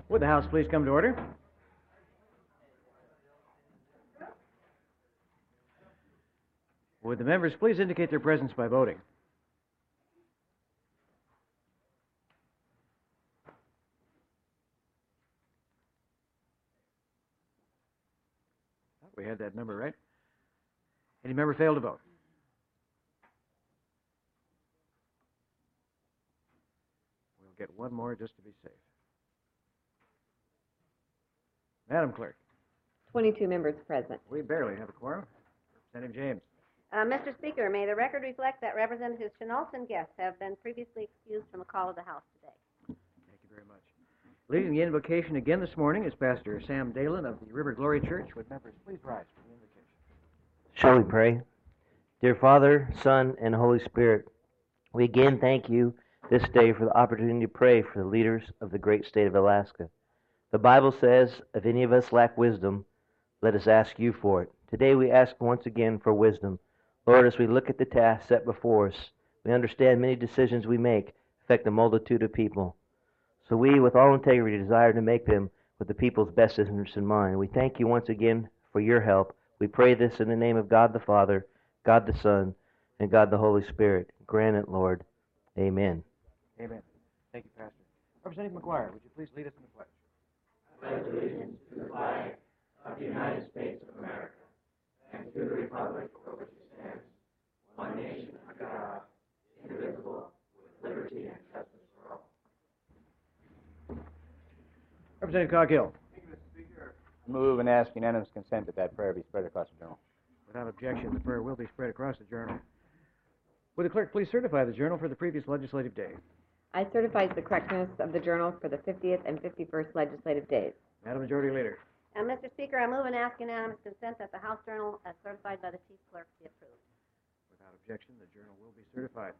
Would the House please come to order? Would the members please indicate their presence by voting? We had that number right. Any member fail to vote? We'll get one more just to be safe. Madam Clerk. 22 members present. We barely have a quorum. Representative James. Mr. Speaker, may the record reflect that Representatives Chennault and Guest have been previously excused from a call of the House today. Thank you very much. Leading the invocation again this morning is Pastor Sam Dalen of the River Glory Church. Would members please rise for the invocation? Shall we pray? Dear Father, Son, and Holy Spirit, we again thank you this day for the opportunity to pray for the leaders of the great state of Alaska. The Bible says, if any of us lack wisdom, let us ask you for it. Today we ask once again for wisdom. Lord, as we look at the tasks set before us, we understand many decisions we make affect a multitude of people. So we, with all integrity, desire to make them with the people's best interests in mind. We thank you once again for your help. We pray this in the name of God the Father, God the Son, and God the Holy Spirit. Grant it, Lord. Amen. Amen. Thank you, Pastor. Representative McGuire, would you please lead us in the pledge? I pledge allegiance to the flag of the United States of America and to the republic for which it stands, one nation under God, indivisible, with liberty and justice for all. Representative Coghill. Thank you, Mr. Speaker. I move and ask unanimous consent that that prayer be spread across the journal. Without objection, the prayer will be spread across the journal. Would the clerk please certify the journal for the previous legislative day? I certify the correctness of the journal for the 50th and 51st legislative days. Madam Majority Leader. Mr. Speaker, I move and ask unanimous consent that the House Journal, as certified by the Chief Clerk, be approved. Without objection, the journal will be certified.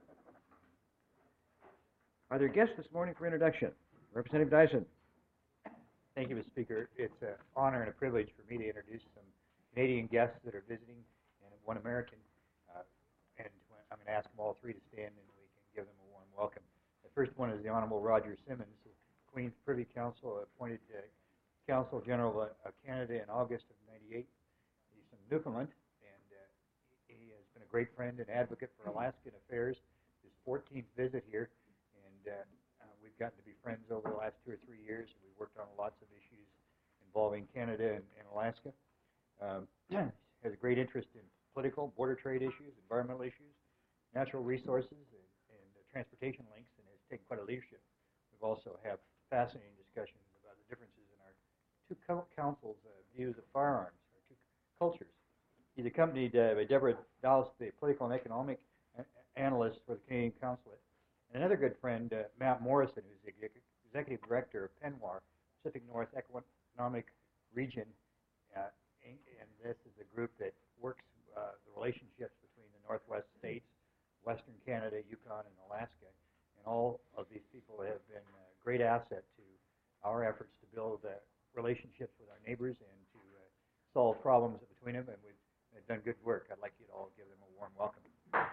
Are there guests this morning for introduction? Representative Dyson. Thank you, Mr. Speaker. It's an honor and a privilege for me to introduce some Canadian guests that are visiting and one American. And I'm going to ask them all three to stand and we can give them a warm welcome. The first one is the Honorable Roger Simmons, the Queen's Privy Council, appointed Consul General of Canada in August of '98. He's from Newfoundland, and he has been a great friend and advocate for Alaskan affairs. His 14th visit here, and we've gotten to be friends over the last 2 or 3 years. We worked on lots of issues involving Canada and Alaska. Has a great interest in political, border trade issues, environmental issues, natural resources, and transportation links, and has taken quite a leadership. We've also have fascinating discussions about the differences in our two councils' views of firearms, our two cultures. He's accompanied by Deborah Dallas, the political and economic analyst for the Canadian Consulate, and another good friend, Matt Morrison, who's the executive director of PENWAR, Pacific North Economic Region, and this is a group that works the relationships between the Northwest states, Western Canada, Yukon, and Alaska. And all of these people have been a great asset to our efforts to build relationships with our neighbors and to solve problems between them. And we've done good work. I'd like you to all give them a warm welcome.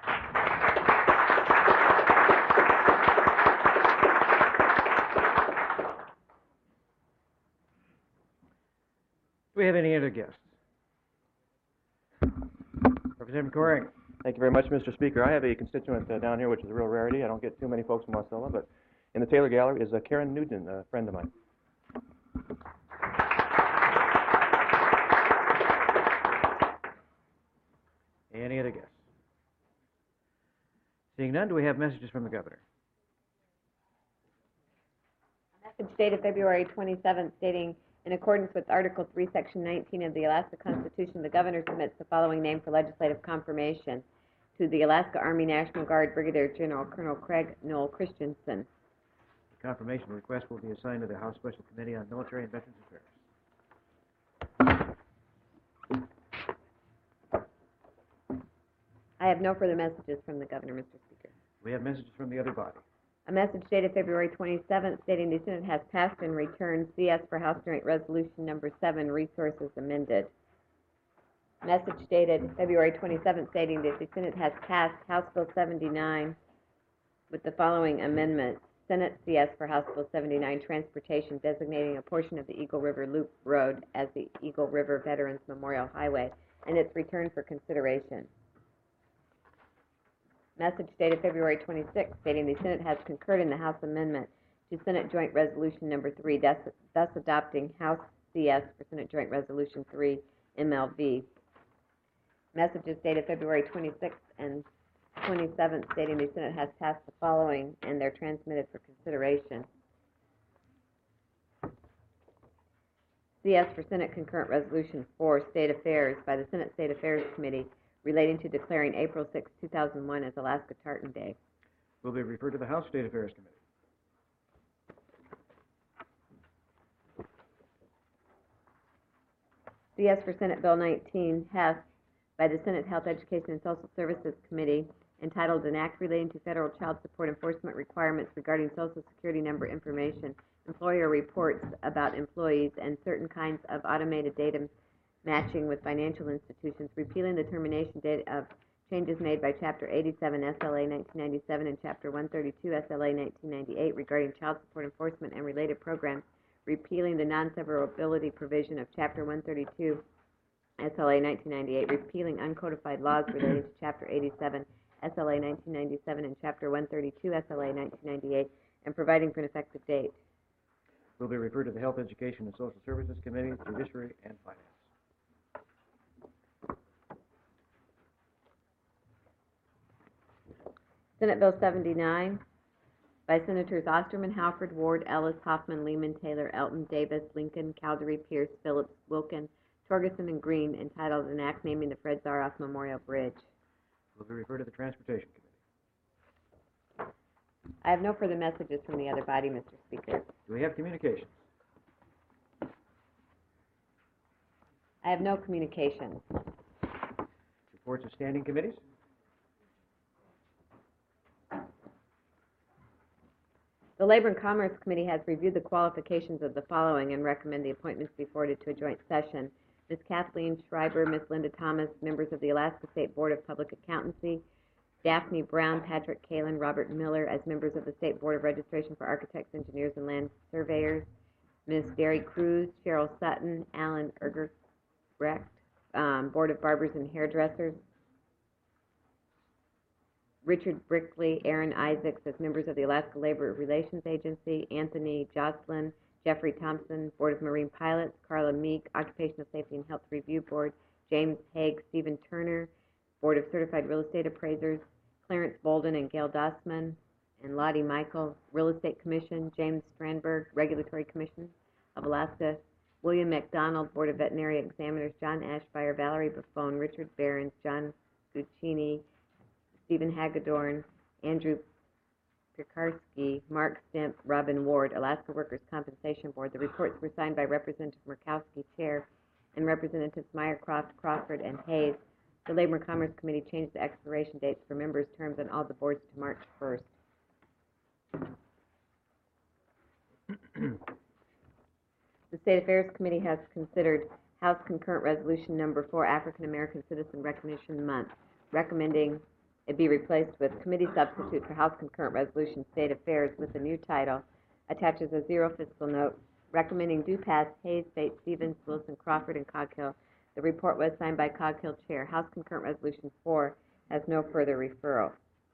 Do we have any other guests? Representative Coring. Thank you very much, Mr. Speaker. I have a constituent down here, which is a real rarity. I don't get too many folks from Wasilla, but in the Taylor Gallery is Karen Nugent, a friend of mine. Any other guests? Seeing none, do we have messages from the governor? A message dated February 27th stating, in accordance with Article 3, Section 19 of the Alaska Constitution, the governor submits the following name for legislative confirmation to the Alaska Army National Guard Brigadier General Colonel Craig Noel Christensen. The confirmation request will be assigned to the House Special Committee on Military and Veterans Affairs. I have no further messages from the governor, Mr. Speaker. We have messages from the other body. A message dated February 27th stating the Senate has passed and returned CS for House Joint Resolution Number 7, Resources Amended. Message dated February 27th stating that the Senate has passed House Bill 79 with the following amendments. Senate CS for House Bill 79, Transportation, designating a portion of the Eagle River Loop Road as the Eagle River Veterans Memorial Highway, and its return for consideration. Message dated February 26, stating the Senate has concurred in the House amendment to Senate Joint Resolution Number 3, thus adopting House CS for Senate Joint Resolution 3, MLV. Messages dated February 26th and 27th, stating the Senate has passed the following, and they're transmitted for consideration. CS for Senate Concurrent Resolution 4, State Affairs, by the Senate State Affairs Committee, relating to declaring April 6, 2001 as Alaska Tartan Day. Will be referred to the House State Affairs Committee. CS for Senate Bill 19, Hess, by the Senate Health, Education, and Social Services Committee, entitled An Act Relating to Federal Child Support Enforcement Requirements Regarding Social Security Number Information, Employer Reports about Employees, and Certain Kinds of Automated Data Matching with Financial Institutions, repealing the termination date of changes made by Chapter 87 SLA 1997 and Chapter 132 SLA 1998 regarding child support enforcement and related programs, repealing the non-severability provision of Chapter 132 SLA 1998, repealing uncodified laws relating to Chapter 87 SLA 1997 and Chapter 132 SLA 1998, and providing for an effective date. Will be referred to the Health, Education, and Social Services Committee, Judiciary, and Finance. Senate Bill 79, by Senators Osterman, Halford, Ward, Ellis, Hoffman, Lehman, Taylor, Elton, Davis, Lincoln, Caldery, Pierce, Phillips, Wilkin, Torgerson, and Green, entitled An Act Naming the Fred Zaroff Memorial Bridge. Will be referred to the Transportation Committee. I have no further messages from the other body, Mr. Speaker. Do we have communications? I have no communications. Reports of standing committees? The Labor and Commerce Committee has reviewed the qualifications of the following and recommend the appointments be forwarded to a joint session. Ms. Kathleen Schreiber, Ms. Linda Thomas, members of the Alaska State Board of Public Accountancy, Daphne Brown, Patrick Kalin, Robert Miller as members of the State Board of Registration for Architects, Engineers, and Land Surveyors, Ms. Derry Cruz, Cheryl Sutton, Alan Ergerbrecht, Board of Barbers and Hairdressers, Richard Brickley, Aaron Isaacs as members of the Alaska Labor Relations Agency, Anthony Jocelyn, Jeffrey Thompson, Board of Marine Pilots, Carla Meek, Occupational Safety and Health Review Board, James Haig, Stephen Turner, Board of Certified Real Estate Appraisers, Clarence Bolden and Gail Dossman, and Lottie Michael, Real Estate Commission, James Strandberg, Regulatory Commission of Alaska, William McDonald, Board of Veterinary Examiners, John Ashfire, Valerie Buffone, Richard Behrens, John Guccini, Stephen Hagedorn, Andrew Piekarski, Mark Stemp, Robin Ward, Alaska Workers' Compensation Board. The reports were signed by Representative Murkowski, Chair, and Representatives Meyercroft, Crawford, and Hayes. The Labor and Commerce Committee changed the expiration dates for members' terms on all the boards to March 1st. The State Affairs Committee has considered House Concurrent Resolution Number 4, African American Citizen Recognition Month, recommending it be replaced with Committee Substitute for House Concurrent Resolution State Affairs with a new title, attaches a zero fiscal note, recommending due pass Hayes, Bates, Stevens, Wilson, Crawford, and Coghill. The report was signed by Coghill Chair. House Concurrent Resolution 4 has no further referral.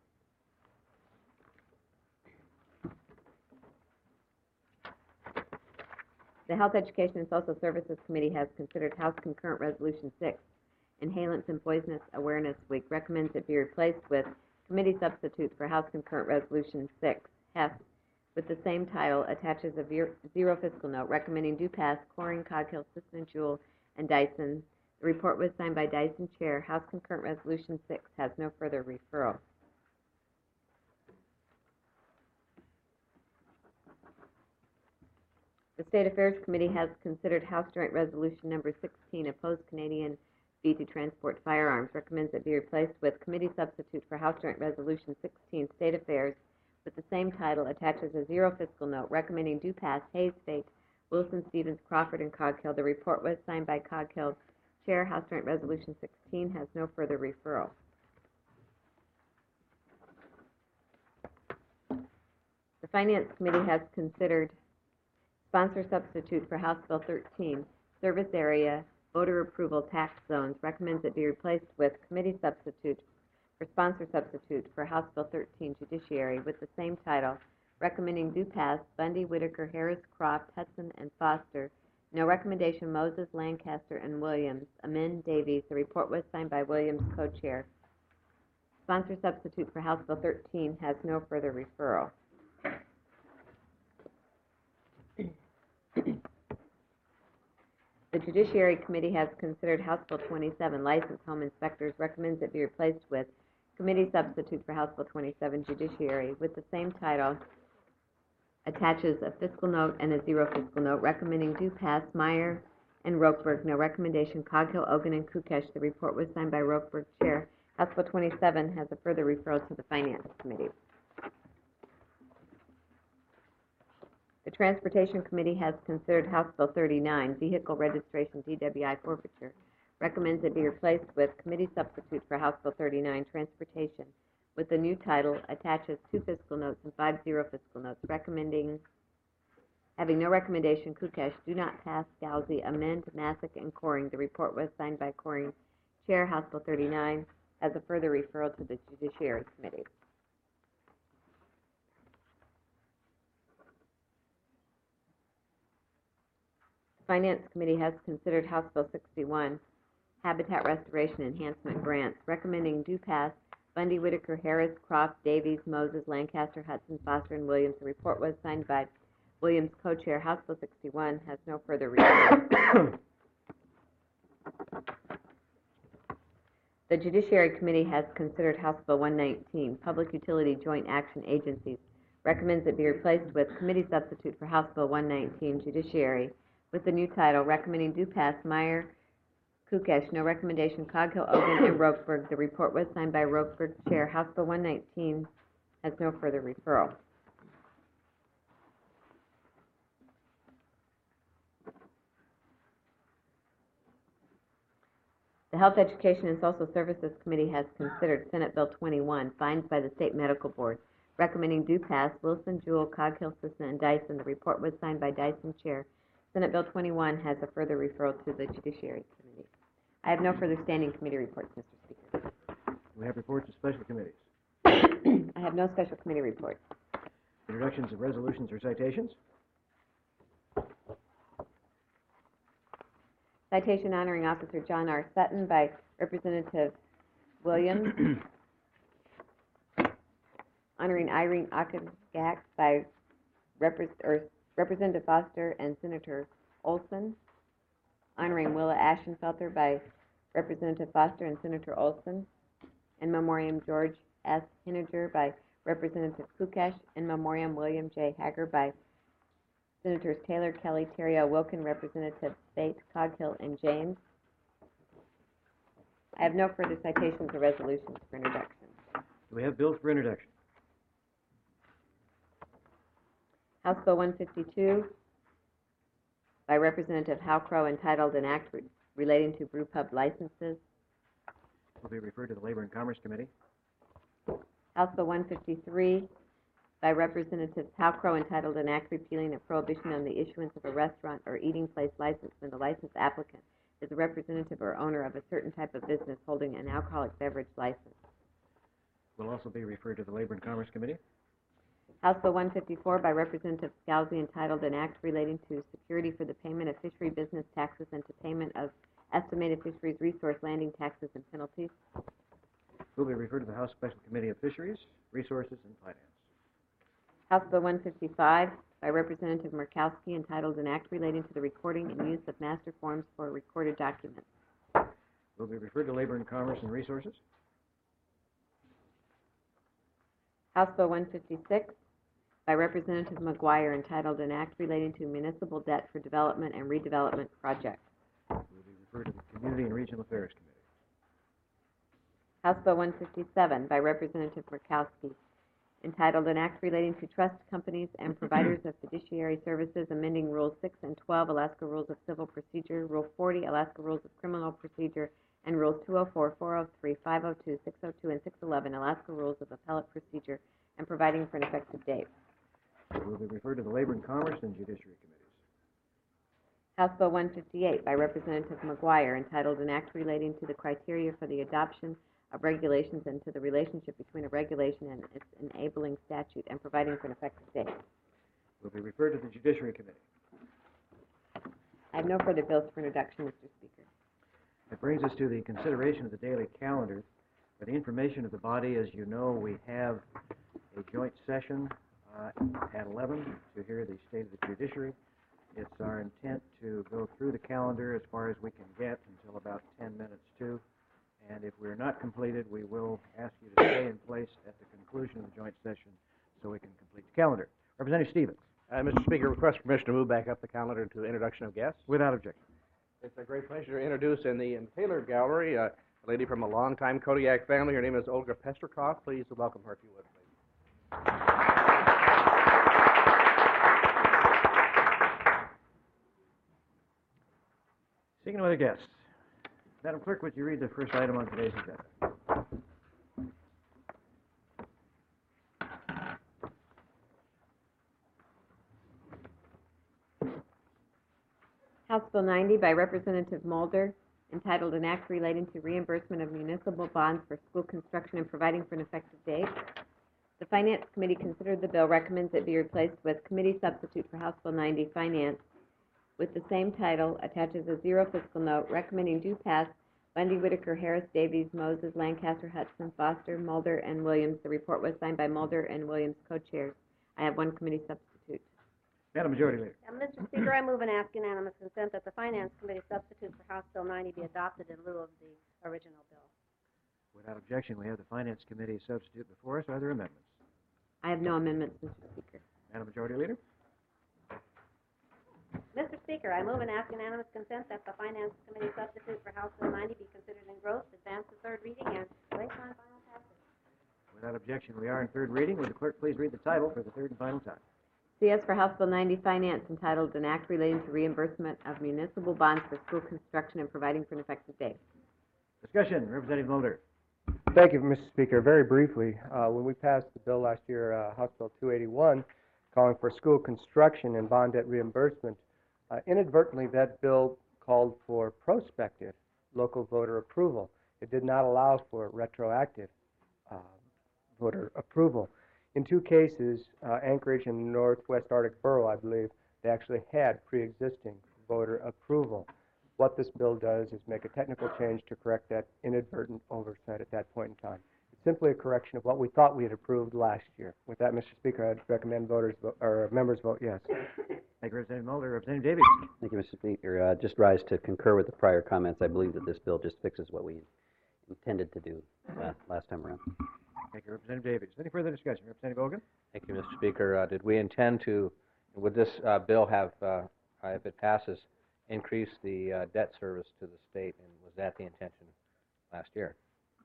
The Health, Education, and Social Services Committee has considered House Concurrent Resolution 6, Inhalants and Poisonous Awareness Week, recommends it be replaced with Committee Substitute for House Concurrent Resolution 6, Hess, with the same title, attaches a zero fiscal note, recommending due pass Coring, Coghill, Sisson, Jewell, and Dyson. The report was signed by Dyson Chair. House Concurrent Resolution 6 has no further referral. The State Affairs Committee has considered House Joint Resolution Number 16, Opposed Canadian Fee to Transport Firearms, recommends it be replaced with Committee Substitute for House Joint Resolution 16, State Affairs, with the same title, attaches a zero fiscal note, recommending due pass Hayes State, Wilson, Stevens, Crawford, and Coghill. The report was signed by Coghill Chair. House Joint Resolution 16 has no further referral. The Finance Committee has considered sponsor substitute for House Bill 13, service area, voter approval tax zones, recommends it be replaced with committee substitute for sponsor substitute for House Bill 13, judiciary, with the same title, recommending do pass Bundy, Whitaker, Harris, Croft, Hudson, and Foster. No recommendation, Moses, Lancaster, and Williams. Amend, Davies. The report was signed by Williams, co-chair. Sponsor substitute for House Bill 13 has no further referral. The Judiciary Committee has considered House Bill 27, licensed home inspectors, recommends it be replaced with committee substitute for House Bill 27, judiciary, with the same title, attaches a fiscal note and a zero fiscal note, recommending do pass Meyer and Rokeberg. No recommendation, Coghill, Ogun, and Kukesh. The report was signed by Rokeberg, chair. House Bill 27 has a further referral to the Finance Committee. The Transportation Committee has considered House Bill 39, vehicle registration DWI forfeiture, recommends it be replaced with committee substitute for House Bill 39, transportation, with the new title, attaches 2 fiscal notes and 5 zero fiscal notes, having no recommendation, Kukesh, do not pass, Gowsy, amend, Masick, and Coring. The report was signed by Coring, chair. House Bill 39 has a further referral to the Judiciary Committee. Finance Committee has considered House Bill 61, Habitat Restoration Enhancement Grants, recommending do pass Bundy, Whitaker, Harris, Croft, Davies, Moses, Lancaster, Hudson, Foster, and Williams. The report was signed by Williams, co-chair. House Bill 61 has no further referral. The Judiciary Committee has considered House Bill 119, Public Utility Joint Action Agencies, recommends it be replaced with committee substitute for House Bill 119, Judiciary, with the new title, recommending do pass Meyer, Kukesh. No recommendation, Coghill, Ogun, and Rokeberg. The report was signed by Rokeberg, chair. House Bill 119 has no further referral. The Health, Education, and Social Services Committee has considered Senate Bill 21, fines by the State Medical Board, recommending do pass Wilson, Jewell, Coghill, Sisson, and Dyson. The report was signed by Dyson, chair. Senate Bill 21 has a further referral to the Judiciary Committee. I have no further standing committee reports, Mr. Speaker. We have reports of special committees. I have no special committee reports. Introductions of resolutions or citations. Citation honoring Officer John R. Sutton by Representative Williams. Honoring Irene Akagak by Representative Foster and Senator Olson. Honoring Willa Ashenfelter by Representative Foster and Senator Olson. In memoriam George S. Henninger by Representative Kukesh. In memoriam William J. Hager by Senators Taylor, Kelly, Terrio, Wilkin, Representative State, Coghill, and James. I have no further citations or resolutions for introduction. Do we have bills for introduction? House Bill 152 by Representative Hal Crow, entitled An Act Relating to Brewpub Licenses. Will be referred to the Labor and Commerce Committee. House Bill 153 by Representatives Hal Crow, entitled An Act Repealing a Prohibition on the Issuance of a Restaurant or Eating Place License when the license applicant is a representative or owner of a certain type of business holding an alcoholic beverage license. Will also be referred to the Labor and Commerce Committee. House Bill 154 by Representative Scalzi, entitled An Act Relating to Security for the Payment of Fishery Business Taxes and to Payment of Estimated Fisheries Resource Landing Taxes and Penalties. Will be referred to the House Special Committee of Fisheries, Resources, and Finance. House Bill 155 by Representative Murkowski, entitled An Act Relating to the Recording and Use of Master Forms for Recorded Documents. Will be referred to Labor and Commerce and Resources. House Bill 156 by Representative McGuire, entitled An Act Relating to Municipal Debt for Development and Redevelopment Projects. Will be referred to the Community and Regional Affairs Committee. House Bill 157 by Representative Murkowski, entitled An Act Relating to Trust Companies and Providers of Fiduciary Services, amending Rules 6 and 12, Alaska Rules of Civil Procedure, Rule 40, Alaska Rules of Criminal Procedure, and Rules 204, 403, 502, 602, and 611, Alaska Rules of Appellate Procedure, and providing for an effective date. Will be referred to the Labor and Commerce and Judiciary Committees. House Bill 158 by Representative McGuire, entitled An Act Relating to the Criteria for the Adoption of Regulations and to the Relationship between a Regulation and its Enabling Statute and Providing for an Effective Date. Will be referred to the Judiciary Committee. I have no further bills for introduction, Mr. Speaker. That brings us to the consideration of the daily calendar. For the information of the body, as you know, we have a joint session at 11 to hear the state of the judiciary. It's our intent to go through the calendar as far as we can get until about 10 minutes to. And if we're not completed, we will ask you to stay in place at the conclusion of the joint session so we can complete the calendar. Representative Stevens. Mr. Speaker, request permission to move back up the calendar to introduction of guests. Without objection. It's a great pleasure to introduce in the Taylor Gallery a lady from a longtime Kodiak family. Her name is Olga Pestrikov. Please welcome her if you would, please. Seeing no other guests, Madam Clerk, would you read the first item on today's agenda? House Bill 90 by Representative Mulder, entitled An Act Relating to Reimbursement of Municipal Bonds for School Construction and Providing for an Effective Date. The Finance Committee considered the bill, recommends it be replaced with committee substitute for House Bill 90, Finance, with the same title, attaches a zero fiscal note, recommending do pass Bundy, Whitaker, Harris, Davies, Moses, Lancaster, Hudson, Foster, Mulder, and Williams. The report was signed by Mulder and Williams, co-chairs. I have one committee substitute. Madam Majority Leader. Mr. Speaker, I move and ask unanimous consent that the Finance Committee substitute for House Bill 90 be adopted in lieu of the original bill. Without objection, we have the Finance Committee substitute before us. Are there amendments? I have no amendments, Mr. Speaker. Madam Majority Leader. Mr. Speaker, I move and ask unanimous consent that the Finance Committee substitute for House Bill 90 be considered engrossed, advanced to third reading, and placed on final passage. Without objection, we are in third reading. Would the clerk please read the title for the third and final time? CS for House Bill 90, Finance, entitled An Act Relating to Reimbursement of Municipal Bonds for School Construction and Providing for an Effective Date. Discussion. Representative Mulder. Thank you, Mr. Speaker. Very briefly, when we passed the bill last year, House Bill 281, calling for school construction and bond debt reimbursement, inadvertently that bill called for prospective local voter approval. It did not allow for retroactive voter approval. In two cases, Anchorage and Northwest Arctic Borough, I believe, they actually had pre-existing voter approval. What this bill does is make a technical change to correct that inadvertent oversight at that point in time. It's simply a correction of what we thought we had approved last year. With that, Mr. Speaker, I'd recommend members vote yes. Thank you, Representative Mulder. Representative Davies. Thank you, Mr. Speaker. Just rise to concur with the prior comments. I believe that this bill just fixes what we intended to do last time around. Thank you, Representative Davies. Any further discussion? Representative Hogan. Thank you, Mr. Speaker. Did we intend to, would this bill have, if it passes, increase the debt service to the state, and was that the intention last year?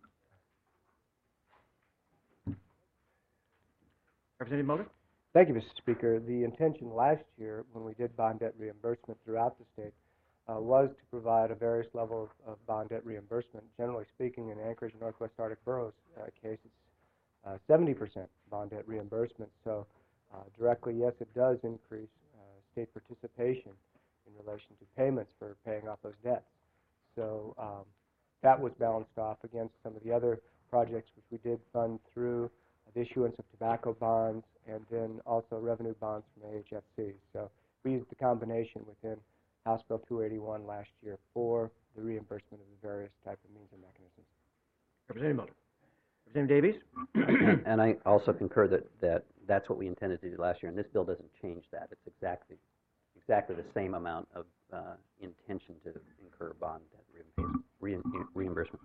Representative Mulder. Thank you, Mr. Speaker. The intention last year, when we did bond debt reimbursement throughout the state, was to provide a various level of bond debt reimbursement. Generally speaking, in Anchorage and Northwest Arctic Borough's case, it's 70% bond debt reimbursement. So directly, yes, it does increase state participation in relation to payments for paying off those debts. So that was balanced off against some of the other projects which we did fund through the issuance of tobacco bonds and then also revenue bonds from AHFC. So we used the combination within House Bill 281 last year for the reimbursement of the various type of means and mechanisms. Representative Mulder. Representative Davies. And I also concur that that's what we intended to do last year, and this bill doesn't change that. It's exactly the same amount of intention to incur bond debt reimbursement.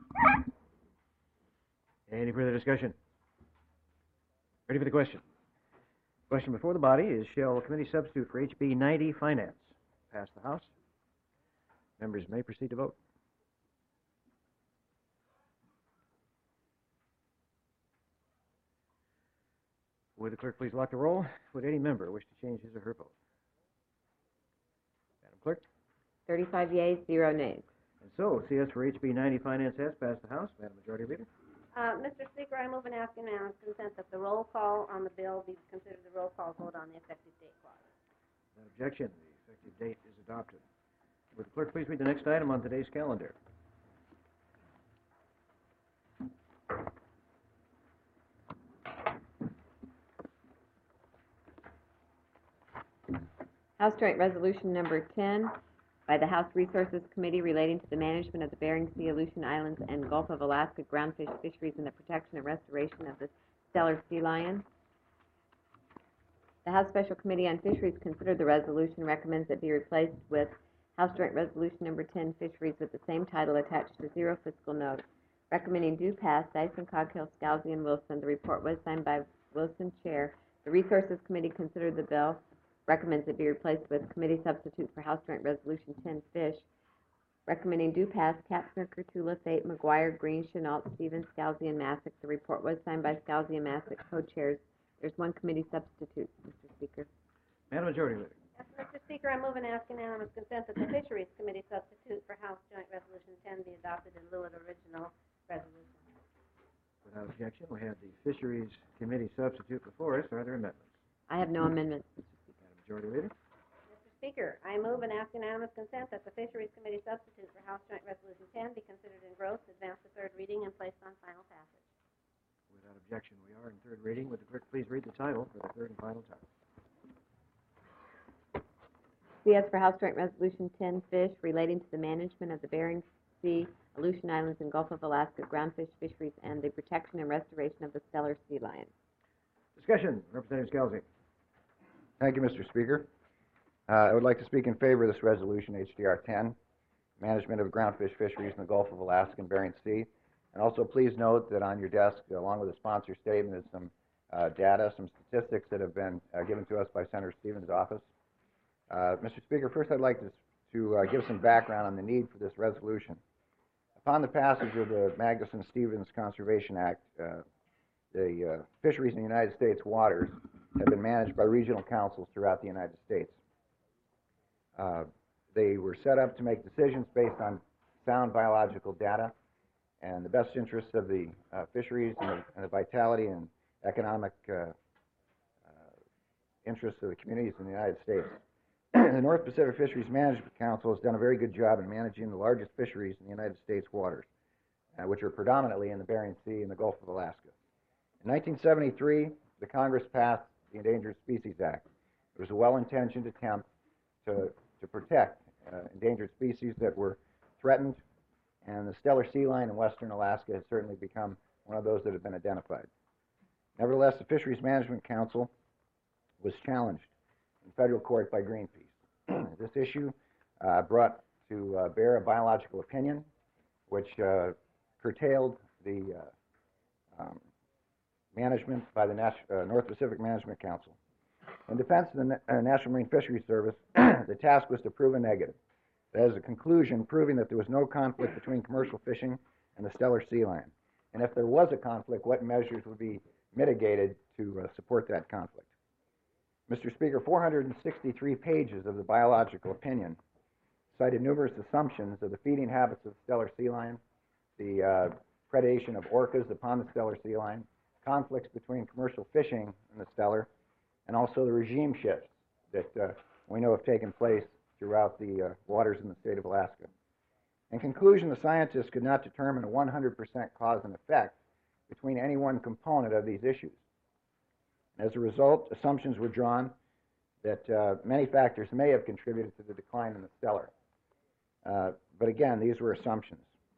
Any further discussion? Ready for the question? Question before the body is, shall committee substitute for HB 90 Finance pass the House? Members may proceed to vote. Would the clerk please lock the roll? Would any member wish to change his or her vote? Madam Clerk? 35 yeas, 0 nays. And so, CS for HB 90 Finance has passed the House. Madam Majority Leader? Mr. Speaker, I move and ask unanimous consent that the roll call on the bill be considered the roll call vote on the effective date clause. Without objection, the effective date is adopted. Would the clerk please read the next item on today's calendar? House Joint Resolution Number 10 by the House Resources Committee relating to the management of the Bering Sea, Aleutian Islands, and Gulf of Alaska groundfish fisheries and the protection and restoration of the Steller sea lion. The House Special Committee on Fisheries considered the resolution and recommends it be replaced with House Joint Resolution Number 10, Fisheries, with the same title attached to zero fiscal note. Recommending due pass, Dyson, Coghill, Scalzi, and Wilson. The report was signed by Wilson, Chair. The Resources Committee considered the bill, recommends it be replaced with committee substitute for House Joint Resolution 10, Fish. Recommending due pass, Kapsner, Kurtula, Fate, McGuire, Green, Chenault, Stevens, Scalzi, and Masick. The report was signed by Scalzi and Masick, co-chairs. There's one committee substitute, Mr. Speaker. Madam Majority Leader. Yes, Mr. Speaker, I move and ask unanimous consent that the Fisheries Committee substitute for House Joint Resolution 10 be adopted in lieu of the original resolution. Without objection, we have the Fisheries Committee substitute before us. Are there amendments? I have no amendments, Mr. Speaker. Madam Majority Leader. Mr. Speaker, I move and ask unanimous consent that the Fisheries Committee substitute for House Joint Resolution 10 be considered engrossed, advanced to third reading, and placed on final passage. Without objection, we are in third reading. Would the clerk please read the title for the third and final time? CS for House Joint Resolution 10, Fish, relating to the management of the Bering Sea, Aleutian Islands, and Gulf of Alaska groundfish fisheries and the protection and restoration of the Steller sea lion. Discussion. Representative Scalzi. Thank you, Mr. Speaker. I would like to speak in favor of this resolution, HDR 10, management of groundfish fisheries in the Gulf of Alaska and Bering Sea. And also please note that on your desk, along with a sponsor statement, is some data, some statistics that have been given to us by Senator Stevens' office. Mr. Speaker, first I'd like to give some background on the need for this resolution. Upon the passage of the Magnuson-Stevens Conservation Act, the fisheries in the United States waters have been managed by regional councils throughout the United States. They were set up to make decisions based on sound biological data and the best interests of the fisheries and the vitality and economic interests of the communities in the United States. The North Pacific Fisheries Management Council has done a very good job in managing the largest fisheries in the United States waters, which are predominantly in the Bering Sea and the Gulf of Alaska. In 1973, the Congress passed the Endangered Species Act. It was a well-intentioned attempt to protect endangered species that were threatened, and the Steller sea lion in western Alaska has certainly become one of those that have been identified. Nevertheless, the Fisheries Management Council was challenged in federal court by Greenpeace. This issue brought to bear a biological opinion which curtailed the management by the North Pacific Management Council. In defense of the National Marine Fisheries Service, the task was to prove a negative. That is a conclusion proving that there was no conflict between commercial fishing and the Steller sea lion. And if there was a conflict, what measures would be mitigated to support that conflict. Mr. Speaker, 463 pages of the biological opinion cited numerous assumptions of the feeding habits of the Steller sea lion, the predation of orcas upon the Steller sea lion, conflicts between commercial fishing and the Steller, and also the regime shifts that we know have taken place throughout the waters in the state of Alaska. In conclusion, the scientists could not determine a 100% cause and effect between any one component of these issues. As a result, assumptions were drawn that many factors may have contributed to the decline in the Steller. But again, these were assumptions.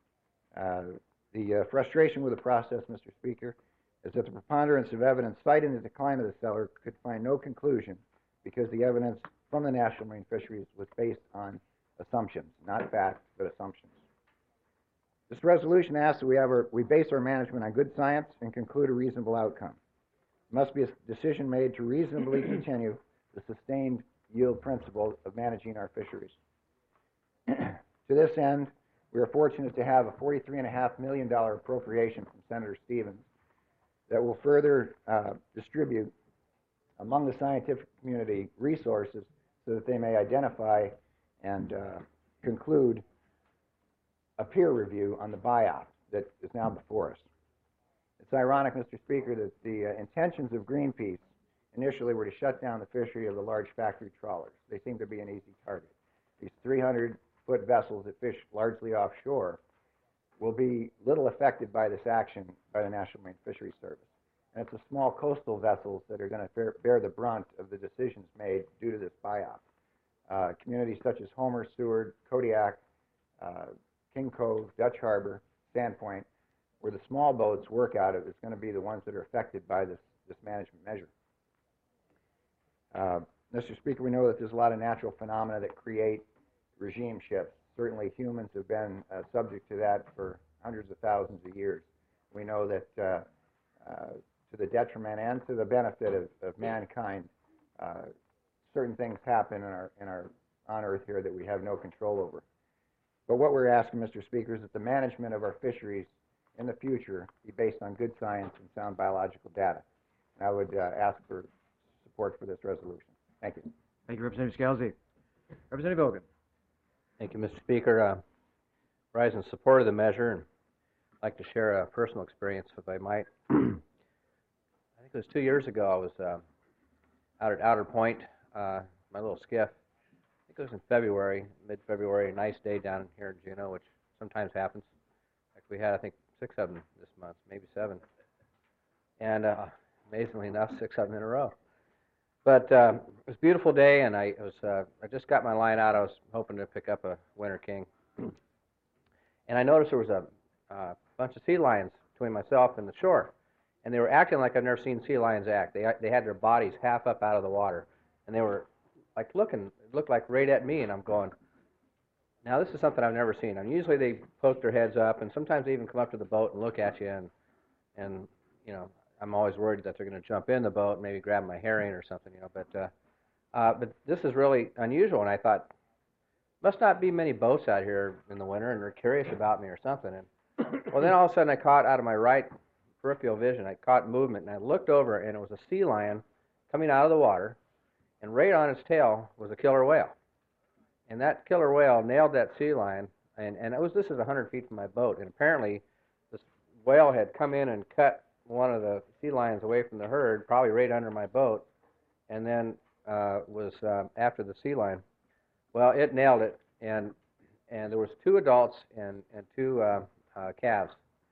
The frustration with the process, Mr. Speaker, is that the preponderance of evidence citing the decline of the Steller could find no conclusion because the evidence from the National Marine Fisheries was based on assumptions, not facts, but assumptions. This resolution asks that we base our management on good science and conclude a reasonable outcome. There must be a decision made to reasonably continue the sustained yield principle of managing our fisheries. To this end, we are fortunate to have a $43.5 million appropriation from Senator Stevens that will further distribute among the scientific community resources so that they may identify and conclude a peer review on the buyout that is now before us. It's ironic, Mr. Speaker, that the intentions of Greenpeace initially were to shut down the fishery of the large factory trawlers. They seem to be an easy target. These 300-foot vessels that fish largely offshore will be little affected by this action by the National Marine Fisheries Service. And it's the small coastal vessels that are going to bear the brunt of the decisions made due to this buy-off. Communities such as Homer, Seward, Kodiak, King Cove, Dutch Harbor, Sandpoint, where the small boats work out of, is going to be the ones that are affected by this management measure. Mr. Speaker, we know that there's a lot of natural phenomena that create regime shifts. Certainly humans have been subject to that for hundreds of thousands of years. We know that to the detriment and to the benefit of mankind, certain things happen on Earth here that we have no control over. But what we're asking, Mr. Speaker, is that the management of our fisheries in the future be based on good science and sound biological data. And I would ask for support for this resolution. Thank you. Thank you, Representative Scalzi. Representative Hogan. Thank you, Mr. Speaker. Rise in support of the measure, and I'd like to share a personal experience, if I might. I think it was 2 years ago. I was out at Outer Point, my little skiff. I think it was in February, mid-February, a nice day down here in Juneau, which sometimes happens. In fact, we had, I think, 6 of them this month, maybe 7. And amazingly enough, 6 of them in a row. But it was a beautiful day, and I just got my line out. I was hoping to pick up a winter king. And I noticed there was a bunch of sea lions between myself and the shore. And they were acting like I've never seen sea lions act. They had their bodies half up out of the water. And they were like looked like right at me, and I'm going, now this is something I've never seen. And usually they poke their heads up, and sometimes they even come up to the boat and look at you, and you know, I'm always worried that they're going to jump in the boat and maybe grab my herring or something, you know. But this is really unusual, and I thought, must not be many boats out here in the winter, and they're curious about me or something. And well, then all of a sudden I caught out of my right peripheral vision, I caught movement, and I looked over, and it was a sea lion coming out of the water, and right on its tail was a killer whale. And that killer whale nailed that sea lion, and this is 100 feet from my boat, and apparently this whale had come in and cut one of the sea lions away from the herd, probably right under my boat, and then was after the sea lion. Well, it nailed it, and there was 2 adults and 2 calves,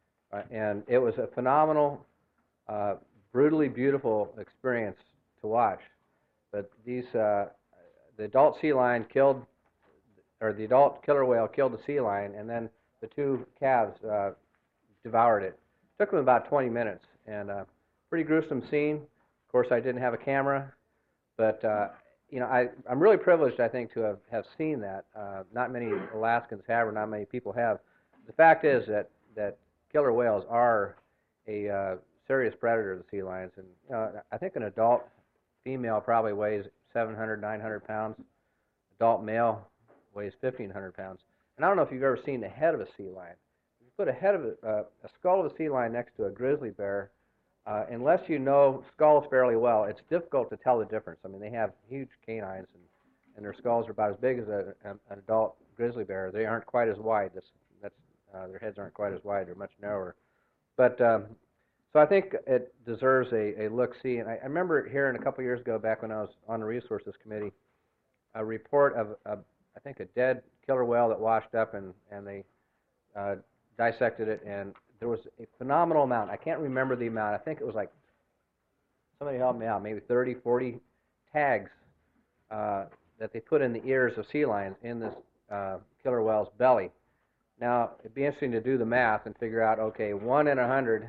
and it was a phenomenal, brutally beautiful experience to watch. But these the adult sea lion killed, or the adult killer whale killed the sea lion, and then the 2 calves devoured it. Took them about 20 minutes, and pretty gruesome scene. Of course, I didn't have a camera, but you know, I'm really privileged, I think, to have seen that. Not many Alaskans have, or not many people have. The fact is that killer whales are a serious predator of the sea lions, and I think an adult female probably weighs 700, 900 pounds. Adult male weighs 1,500 pounds. And I don't know if you've ever seen the head of a sea lion. If you put a skull of a sea lion next to a grizzly bear, unless you know skulls fairly well, it's difficult to tell the difference. I mean, they have huge canines, and their skulls are about as big as an adult grizzly bear. They aren't quite as wide. Their heads aren't quite as wide. They're much narrower. But so I think it deserves a look-see. And I remember hearing a couple years ago, back when I was on the Resources Committee, a report of, I think, a dead killer whale that washed up, and they dissected it, and there was a phenomenal amount. I can't remember the amount. I think it was like, somebody help me out, maybe 30, 40 tags that they put in the ears of sea lions in this killer whale's belly. Now, it'd be interesting to do the math and figure out, okay, 1 in 100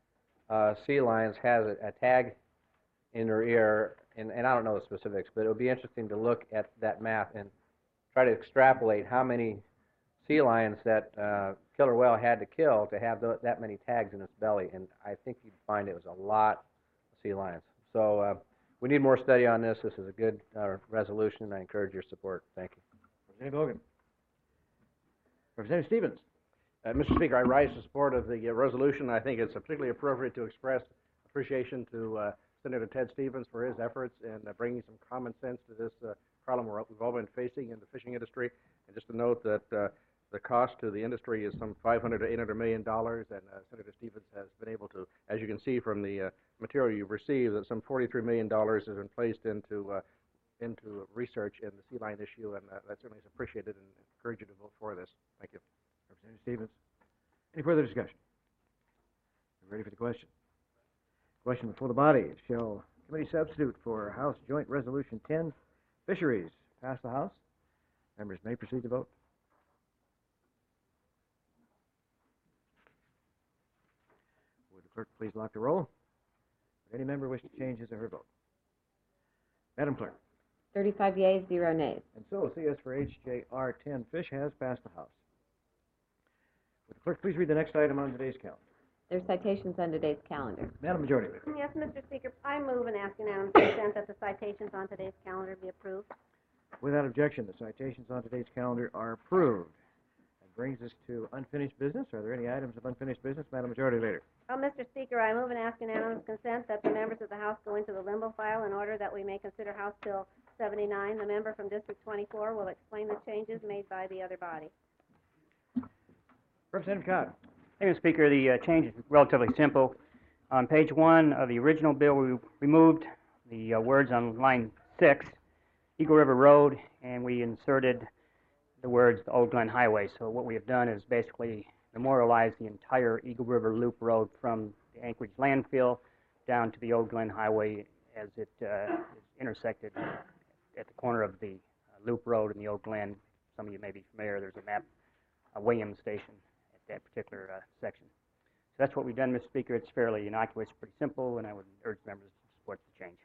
sea lions has a tag in their ear, and I don't know the specifics, but it would be interesting to look at that math and try to extrapolate how many sea lions that killer whale had to kill to have that many tags in its belly, and I think you'd find it was a lot of sea lions. So we need more study on this. This is a good resolution, and I encourage your support. Thank you. Representative Hogan. Representative Stevens. Mr. Speaker, I rise in support of the resolution. I think it's particularly appropriate to express appreciation to Senator Ted Stevens for his efforts in bringing some common sense to this problem we've all been facing in the fishing industry. And just to note that The cost to the industry is some $500 to $800 million, and Senator Stevens has been able to, as you can see from the material you've received, that some $43 million has been placed into research in the sea lion issue, and that certainly is appreciated, and encourage you to vote for this. Thank you. Representative Stevens. Any further discussion? Ready for the question? Question before the body. Shall committee substitute for House Joint Resolution 10, Fisheries, pass the House? Members may proceed to vote. Would the clerk please lock the roll? Would any member wish to change his or her vote? Madam Clerk. 35 yeas, 0 nays. And so, CS for HJR 10, Fish, has passed the House. Would the clerk please read the next item on today's calendar? There are citations on today's calendar. Madam Majority Leader. Yes, Mr. Speaker, I move and ask unanimous consent that the citations on today's calendar be approved. Without objection, the citations on today's calendar are approved. That brings us to unfinished business. Are there any items of unfinished business? Madam Majority Leader. Mr. Speaker, I move and ask unanimous consent that the members of the House go into the limbo file in order that we may consider House Bill 79. The member from District 24 will explain the changes made by the other body. Representative Codd. Thank you, Speaker. The change is relatively simple. On page 1 of the original bill, we removed the words on line 6, Eagle River Road, and we inserted the words the Old Glen Highway. So what we have done is basically memorialize the entire Eagle River Loop Road from the Anchorage landfill down to the Old Glen Highway as it is intersected at the corner of the Loop Road and the Old Glen. Some of you may be familiar. There's a map, Williams Station at that particular section. So that's what we've done, Mr. Speaker. It's fairly innocuous, pretty simple, and I would urge members to support the change.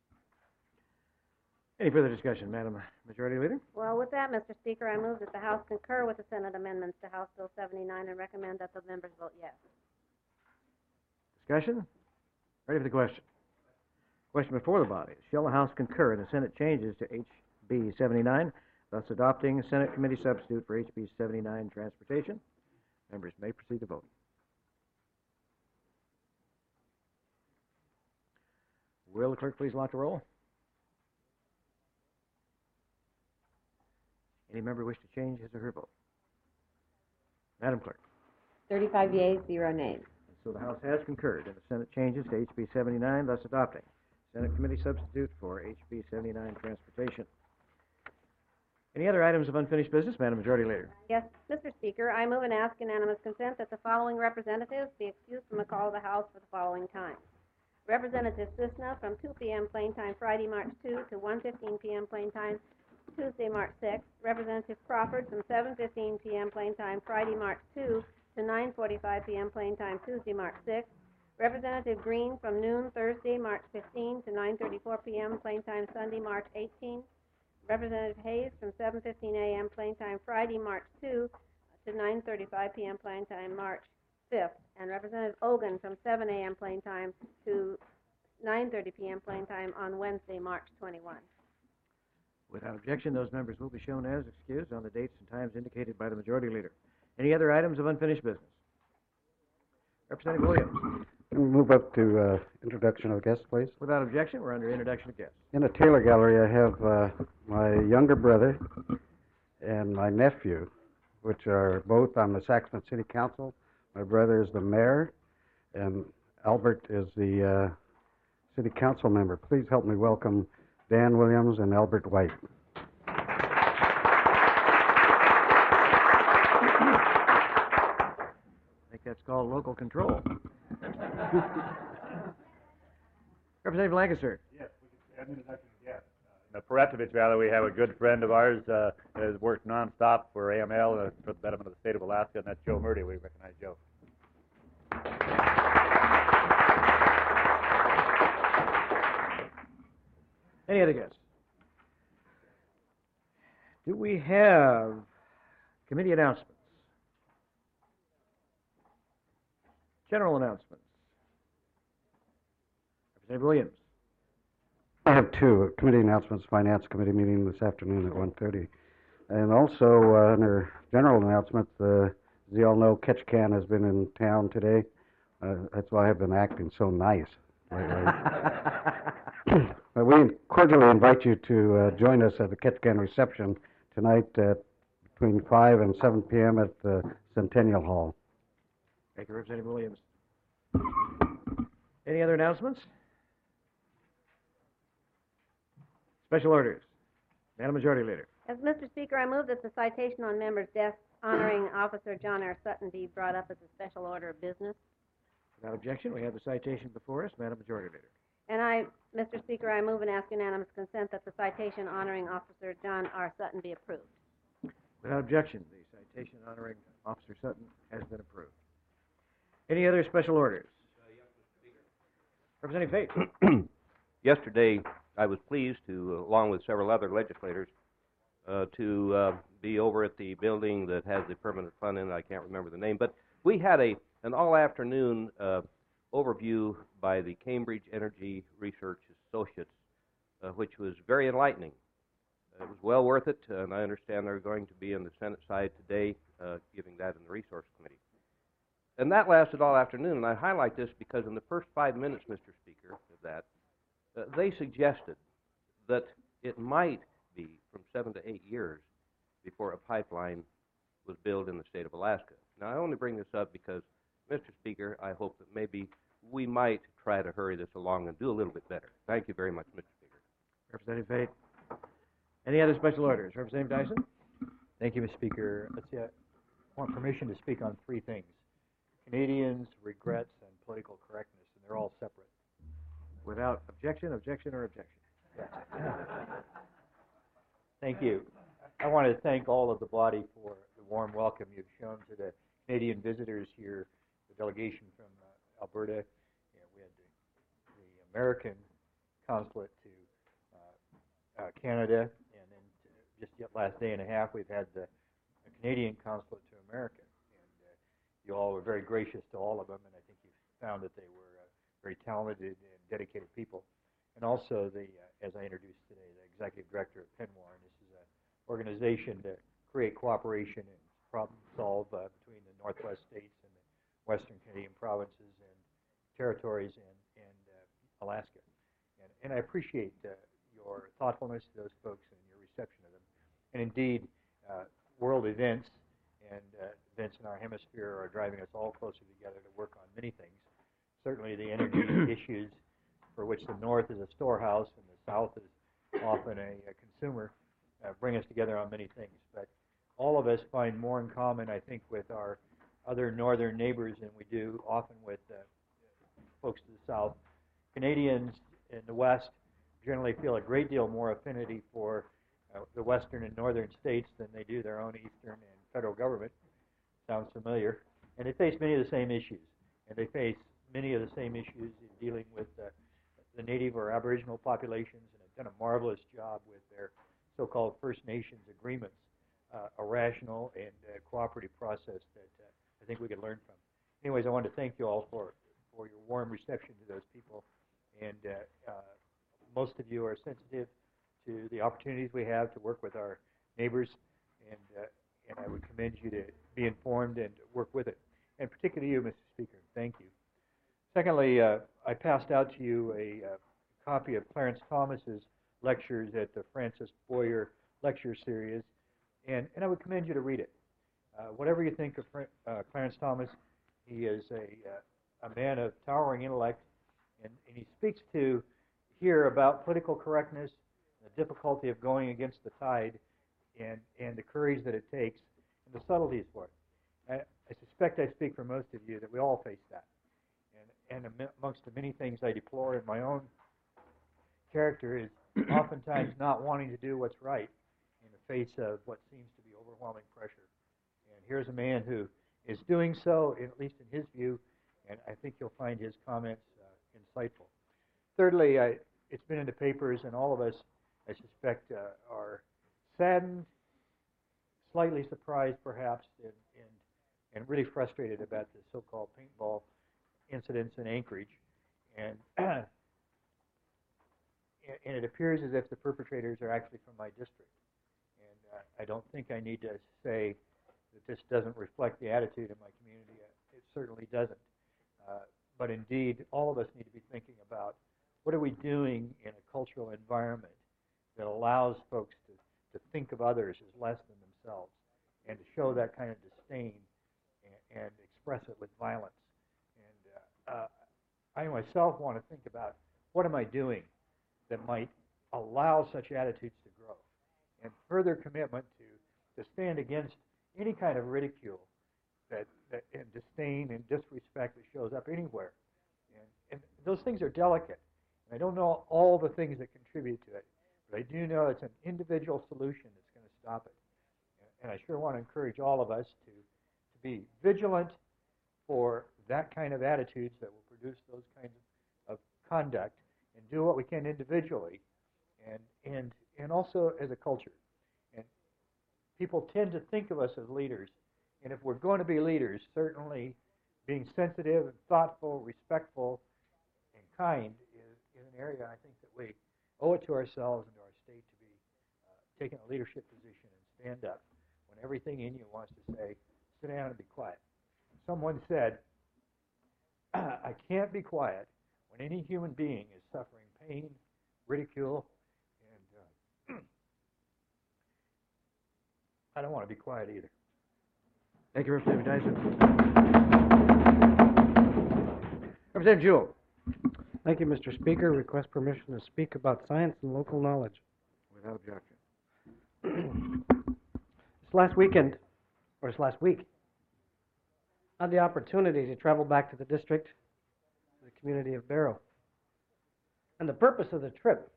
Any further discussion, Madam Majority Leader? Well, with that, Mr. Speaker, I move that the House concur with the Senate amendments to House Bill 79 and recommend that the members vote yes. Discussion? Ready for the question? Question before the body. Shall the House concur in the Senate changes to HB 79, thus adopting Senate committee substitute for HB 79 transportation? Members may proceed to vote. Will the clerk please lock the roll? Any member wish to change his or her vote? Madam Clerk. 35 yeas, 0 nays. And so the House has concurred in the Senate changes to HB 79, thus adopting Senate committee substitute for HB 79 transportation. Any other items of unfinished business, Madam Majority Leader? Yes, Mr. Speaker, I move and ask unanimous consent that the following representatives be excused from the call of the House for the following times. Representative Cisna from 2 p.m. plain time Friday, March 2 to 1:15 p.m. plain time Tuesday, March 6. Representative Crawford from 7:15 p.m. plain time Friday, March 2 to 9:45 p.m. plain time Tuesday, March 6. Representative Green from noon Thursday, March 15 to 9:34 p.m. plain time Sunday, March 18. Representative Hayes from 7:15 a.m. plain time Friday, March 2 to 9:35 p.m. plain time March 5th, and Representative Ogun from 7 a.m. plain time to 9:30 p.m. plain time on Wednesday, March 21. Without objection, those members will be shown as excused on the dates and times indicated by the Majority Leader. Any other items of unfinished business? Representative Williams. Can we move up to introduction of guests, please? Without objection, we're under introduction of guests. In the Taylor Gallery, I have my younger brother and my nephew, which are both on the Saxon City Council. My brother is the mayor, and Albert is the city council member. Please help me welcome Dan Williams and Albert White. I think that's called local control. Representative Lancaster. Yes, we can add an introduction of guests. In the Paratovich Valley, we have a good friend of ours that has worked nonstop for AML for the betterment of the state of Alaska, and that's Joe Murdy. We recognize Joe. Any other guests? Do we have committee announcements? General announcements. Representative Williams. I have two committee announcements, Finance Committee meeting this afternoon at 1:30. And also, under general announcements, as you all know, Ketchikan has been in town today. That's why I've been acting so nice lately. We cordially invite you to join us at the Ketchikan reception tonight at between 5 and 7 p.m. at the Centennial Hall. Thank you, Representative Williams. Any other announcements? Special orders. Madam Majority Leader. As Mr. Speaker, I move that the citation on members' desks honoring Officer John R. Sutton be brought up as a special order of business. Without objection, we have the citation before us. Madam Majority Leader. And Mr. Speaker, I move and ask unanimous consent that the citation honoring Officer John R. Sutton be approved. Without objection, the citation honoring Officer Sutton has been approved. Any other special orders? Representative Pate. Yesterday, I was pleased to, along with several other legislators, to be over at the building that has the permanent fund in it. I can't remember the name, but we had an all-afternoon overview by the Cambridge Energy Research Associates, which was very enlightening. It was well worth it, and I understand they're going to be in the Senate side today, giving that in the Resource Committee. And that lasted all afternoon, and I highlight this because in the first 5 minutes, Mr. Speaker, of that, they suggested that it might be from 7 to 8 years before a pipeline was built in the state of Alaska. Now, I only bring this up because, Mr. Speaker, I hope that maybe we might try to hurry this along and do a little bit better. Thank you very much, Mr. Speaker. Representative Pate. Any other special orders? Representative Dyson? Thank you, Mr. Speaker. Let's see, I want permission to speak on three things: Canadians, regrets, and political correctness, and they're all separate. Without objection, objection, or objection. Thank you. I want to thank all of the body for the warm welcome you've shown to the Canadian visitors here, the delegation from Alberta. We had the American consulate to Canada, and then just yet last day and a half we've had the Canadian consulate to America. And you all were very gracious to all of them, and I think you found that they were very talented and dedicated people. And also, as I introduced today, the executive director of Penwar, and this is an organization to create cooperation and problem solve between the Northwest states and the Western Canadian provinces and territories and Alaska. And I appreciate your thoughtfulness to those folks and your reception of them. And indeed, world events and events in our hemisphere are driving us all closer together to work on many things. Certainly the energy issues, for which the North is a storehouse and the South is often a consumer, bring us together on many things. But all of us find more in common, I think, with our other northern neighbors than we do often with folks to the South. Canadians in the West generally feel a great deal more affinity for the Western and Northern states than they do their own Eastern and federal government. Sounds familiar. And they face many of the same issues. And they face many of the same issues in dealing with the Native or Aboriginal populations, and have done a marvelous job with their so-called First Nations agreements, a rational and cooperative process that I think we could learn from. Anyways, I want to thank you all for your warm reception to those people. And most of you are sensitive to the opportunities we have to work with our neighbors, and I would commend you to be informed and work with it. And particularly you, Mr. Speaker, thank you. Secondly, I passed out to you a copy of Clarence Thomas's lectures at the Francis Boyer Lecture Series, and I would commend you to read it. Whatever you think of Clarence Thomas, he is a man of towering intellect, and he speaks to here about political correctness, the difficulty of going against the tide, and the courage that it takes, and the subtleties for it. I suspect I speak for most of you that we all face that. And amongst the many things I deplore in my own character is oftentimes not wanting to do what's right in the face of what seems to be overwhelming pressure. And here's a man who is doing so, at least in his view, and I think you'll find his comments insightful. Thirdly, it's been in the papers, and all of us, I suspect, are saddened, slightly surprised perhaps, and really frustrated about the so-called paintball incidents in Anchorage. And it appears as if the perpetrators are actually from my district. And I don't think I need to say that this doesn't reflect the attitude of my community. It certainly doesn't. But indeed, all of us need to be thinking about what are we doing in a cultural environment that allows folks to think of others as less than themselves. and to show that kind of disdain and express it with violence. And I myself want to think about what am I doing that might allow such attitudes to grow, and further commitment to stand against any kind of ridicule that and disdain and disrespect that shows up anywhere. And those things are delicate. And I don't know all the things that contribute to it, but I do know it's an individual solution that's going to stop it. And I sure want to encourage all of us to be vigilant for that kind of attitudes that will produce those kinds of conduct, and do what we can individually and also as a culture. And people tend to think of us as leaders, and if we're going to be leaders, certainly being sensitive and thoughtful, respectful, and kind is an area I think that we owe it to ourselves and to our state to be taking a leadership position and stand up when everything in you wants to say, sit down and be quiet. Someone said, I can't be quiet when any human being is suffering pain, ridicule, and I don't want to be quiet either. Thank you, Representative Dyson. Representative Jewell. Thank you, Mr. Speaker. Request permission to speak about science and local knowledge. Without objection. This last week, I had the opportunity to travel back to the district, the community of Barrow. And the purpose of the trip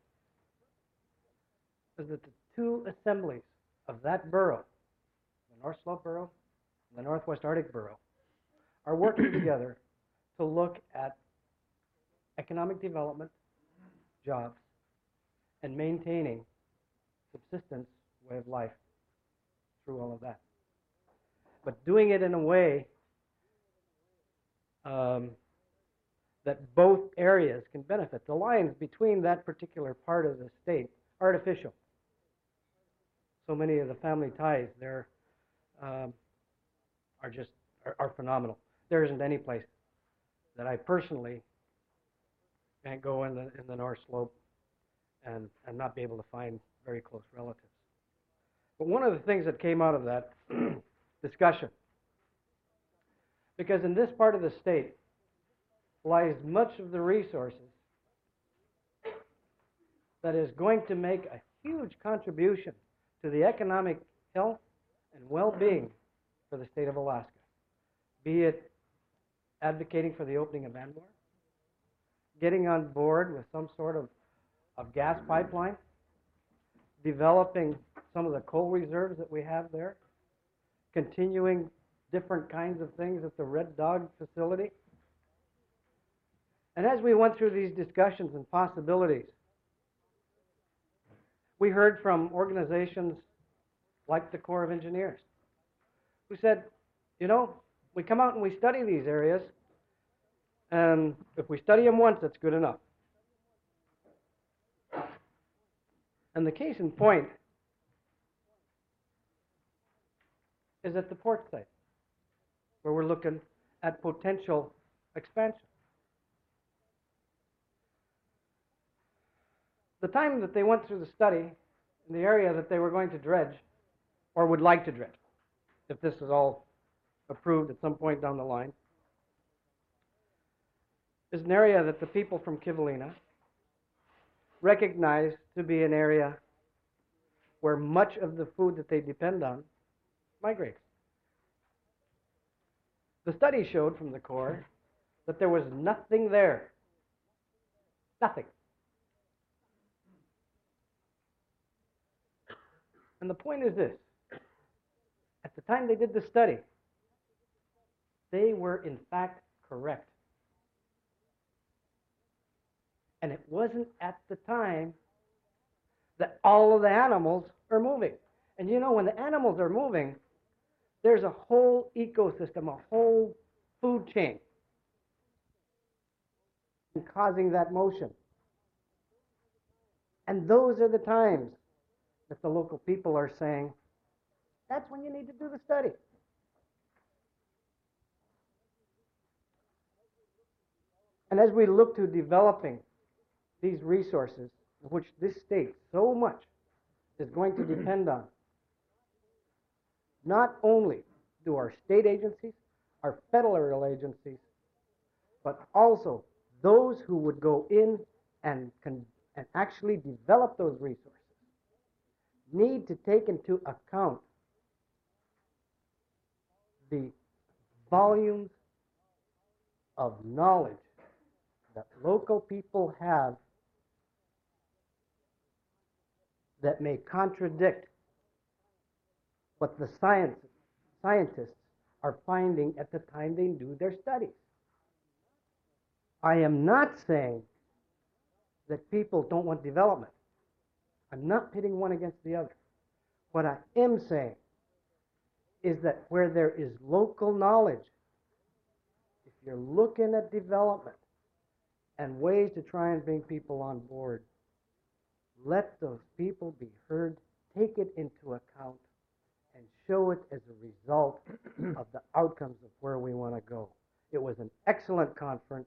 is that the two assemblies of that borough, the North Slope Borough and the Northwest Arctic Borough, are working together to look at economic development, jobs, and maintaining subsistence way of life through all of that. But doing it in a way that both areas can benefit. The lines between that particular part of the state are artificial. So many of the family ties there are phenomenal. There isn't any place that I personally can't go in the North Slope and not be able to find very close relatives. But one of the things that came out of that discussion, because in this part of the state lies much of the resources that is going to make a huge contribution to the economic health and well-being for the state of Alaska, be it advocating for the opening of Anmore, getting on board with some sort of gas pipeline, developing some of the coal reserves that we have there, continuing different kinds of things at the Red Dog facility. And as we went through these discussions and possibilities, we heard from organizations like the Corps of Engineers who said, you know, we come out and we study these areas, and if we study them once, that's good enough. And the case in point is at the port site, where we're looking at potential expansion. The time that they went through the study in the area that they were going to dredge, or would like to dredge, if this is all approved at some point down the line, is an area that the people from Kivalina recognize to be an area where much of the food that they depend on migrates. The study showed from the Corps that there was nothing there. Nothing. And the point is this. At the time they did the study, they were in fact correct. And it wasn't at the time that all of the animals are moving. And you know, when the animals are moving, there's a whole ecosystem, a whole food chain causing that motion. And those are the times that the local people are saying, that's when you need to do the study. And as we look to developing these resources, which this state so much is going to depend on, not only do our state agencies, our federal agencies, but also those who would go in and actually develop those resources need to take into account the volumes of knowledge that local people have that may contradict what the scientists are finding at the time they do their studies. I am not saying that people don't want development. I'm not pitting one against the other. What I am saying is that where there is local knowledge, if you're looking at development and ways to try and bring people on board, let those people be heard, take it into account, and show it as a result of the outcomes of where we want to go. It was an excellent conference,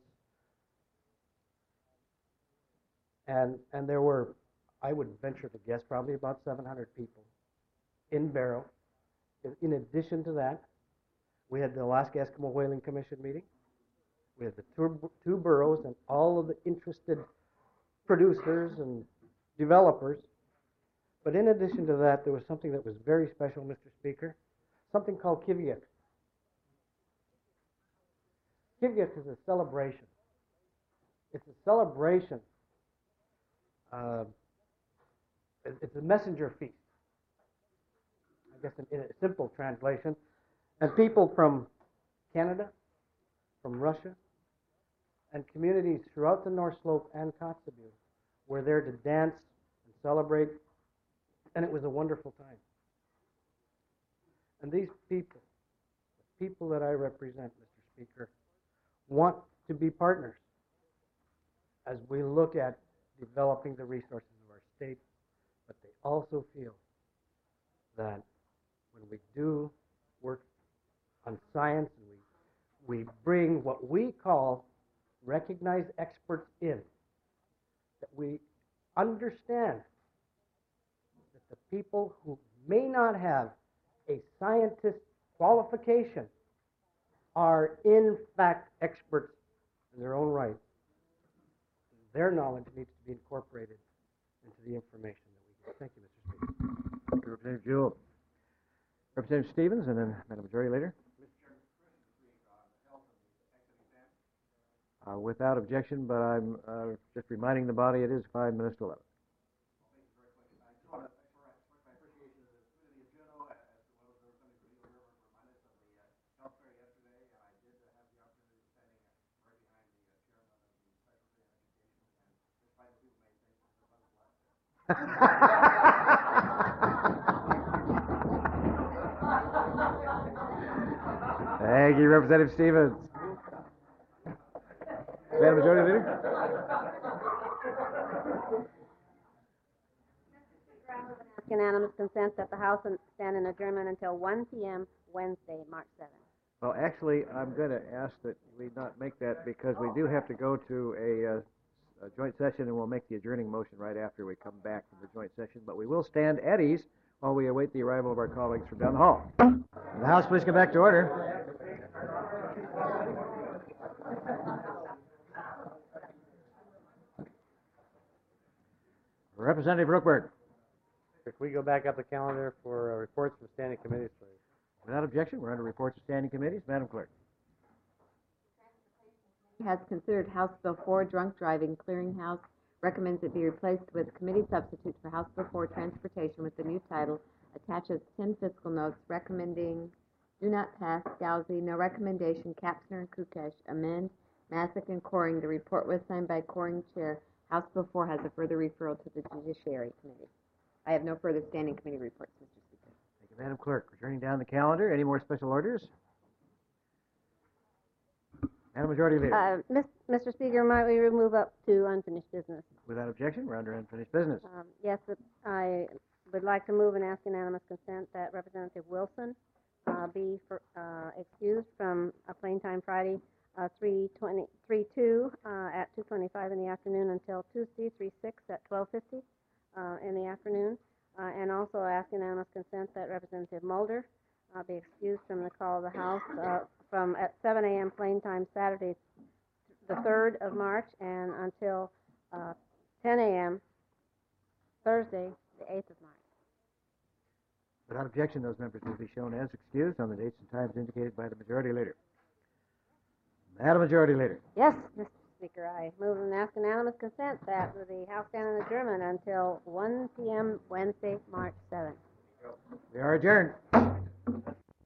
and there were, I would venture to guess, probably about 700 people in Barrow. In addition to that, we had the Alaska Eskimo Whaling Commission meeting. We had the two boroughs and all of the interested producers and developers. But in addition to that, there was something that was very special, Mr. Speaker, something called Kiviak. Kiviak is a celebration. It's a celebration. It's a messenger feast, I guess in a simple translation. And people from Canada, from Russia, and communities throughout the North Slope and Kotzebue were there to dance and celebrate, and it was a wonderful time. And these people, the people that I represent, Mr. Speaker, want to be partners as we look at developing the resources of our state, but they also feel that when we do work on science and we bring what we call recognized experts in, that we understand that the people who may not have a scientist qualification are in fact experts in their own right. Their knowledge needs to be incorporated into the information that we get. Thank you, Mr. Speaker. Thank you, Representative Jewell. Representative Stevens, and then Madam Majority Leader. Without objection, but I'm just reminding the body it is 5 minutes to 11. Thank you, Representative Stevens. Madam Majority Leader? Ask unanimous consent that the House stand in adjournment until 1 p.m. Wednesday, March 7th. Well, actually, I'm going to ask that we not make that because we do have to go to a joint session, and we'll make the adjourning motion right after we come back from the joint session. But we will stand at ease while we await the arrival of our colleagues from down the hall. The House, please come back to order. Representative Rookberg. If we go back up the calendar for reports from standing committees, please. Without objection, we're under reports of standing committees. Madam Clerk. Has considered House Bill 4, Drunk Driving Clearinghouse, recommends it be replaced with committee substitute for House Bill 4, Transportation, with the new title, attaches 10 fiscal notes, recommending do not pass, Gowsy, no recommendation, Kapsner and Kukesh, amend, Masick and Coring. The report was signed by Coring Chair. House Bill 4 has a further referral to the Judiciary Committee. I have no further standing committee reports, Mr. Speaker. Thank you, Madam Clerk. We're turning down the calendar. Any more special orders? Madam Majority Leader. Mr. Speaker, might we move up to unfinished business? Without objection, we're under unfinished business. Yes, I would like to move and ask unanimous consent that Representative Wilson be excused from a plain time Friday, 3/2 at 2:25 in the afternoon until Tuesday, 3/6 at 12:50 in the afternoon. And also ask unanimous consent that Representative Mulder be excused from the call of the House from at 7 a.m. plain time Saturday, the 3rd of March, and until 10 a.m. Thursday, the 8th of March. Without objection, those members will be shown as excused on the dates and times indicated by the Majority Leader. Madam Majority Leader. Yes, Mr. Speaker, I move and ask unanimous consent that the House stand in adjournment until 1 p.m. Wednesday, March 7th. We are adjourned.